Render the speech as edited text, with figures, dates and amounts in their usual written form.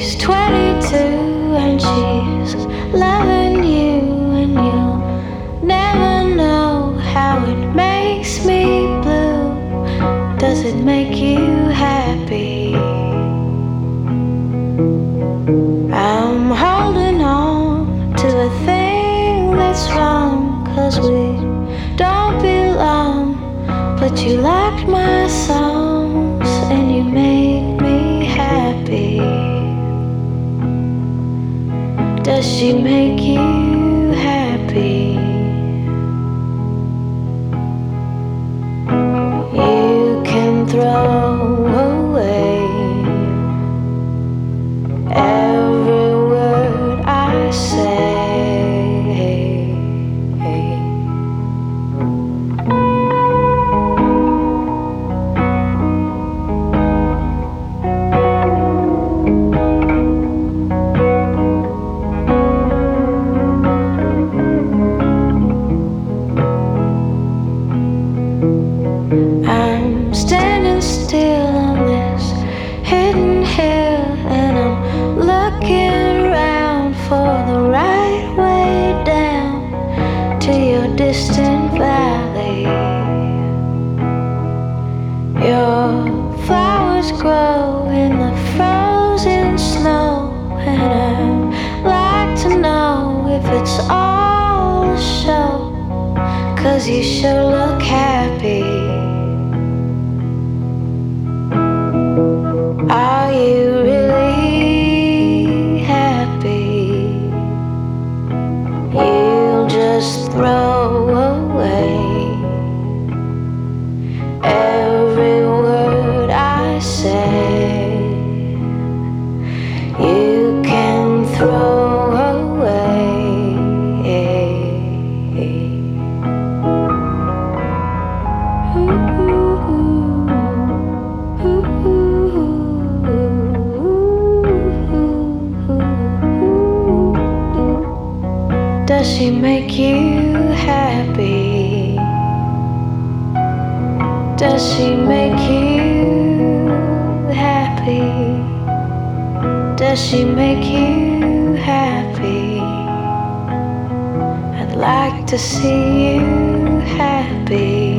She's 22 and she's loving you, and you'll never know how it makes me blue. Does it make you happy? I'm holding on to a thing that's wrong, 'cause we don't belong. But you liked my songs and you made me happy. Does she make you happy? You can throw away every word I say. I'm standing still on this hidden hill, and I'm looking around for the right way down to your distant valley. Your flowers grow in the frozen snow, and I'd like to know if it's all a show, 'cause you sure look happy. Are you really happy? You'll just throw away every word I say. You can throw away. Does she make you happy? Does she make you happy? Does she make you happy? I'd like to see you happy.